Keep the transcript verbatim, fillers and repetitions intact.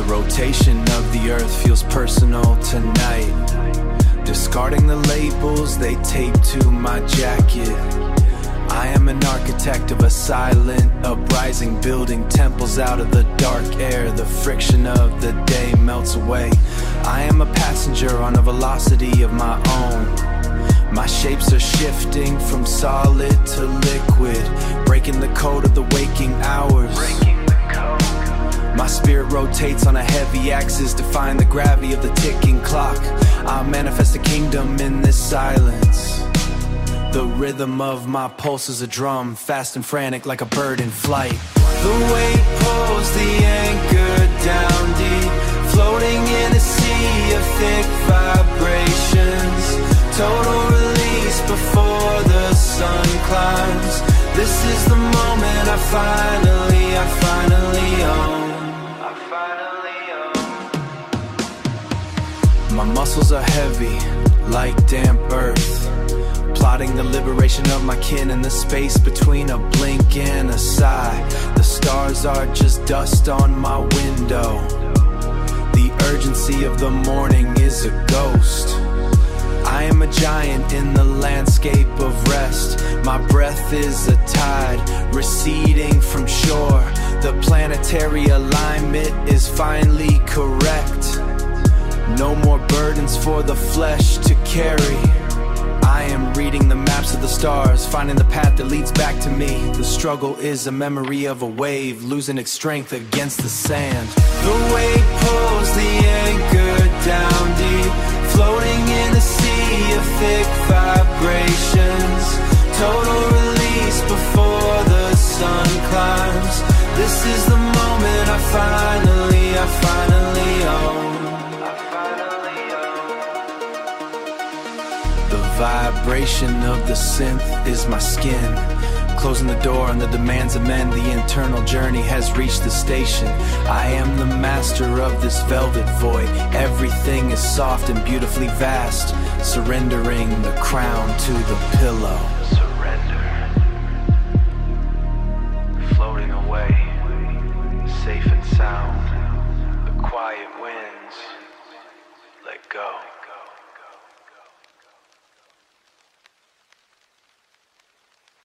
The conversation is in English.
rotation of the earth feels personal tonight. Discarding the labels they tape to my jacket. I am an architect of a silent uprising, building temples out of the dark air. The friction of the day melts away. I am a passenger on a velocity of my own. My shapes are shifting from solid to liquid, breaking the code of the waking hours. My spirit rotates on a heavy axis, defying the gravity of the ticking clock. I manifest a kingdom in this silence. The rhythm of my pulse is a drum, fast and frantic like a bird in flight. The weight pulls the anchor down deep, floating in a sea of thick vibrations. Total release before the sun climbs. This is the moment I finally, I finally own. My muscles are heavy, like damp earth, plotting the liberation of my kin in the space between a blink and a sigh. The stars are just dust on my window. The urgency of the morning is a ghost. I am a giant in the landscape of rest. My breath is a tide receding from shore. The planetary alignment is finally correct. No more burdens for the flesh to carry. I am reading the maps of the stars, finding the path that leads back to me. The struggle is a memory of a wave, losing its strength against the sand. The weight pulls the anchor down deep, floating in a sea of thick vibrations. Total release before the sun climbs. This is the moment I finally, I finally own. The vibration of the synth is my skin, closing the door on the demands of men. The internal journey has reached the station. I am the master of this velvet void. Everything is soft and beautifully vast, surrendering the crown to the pillow.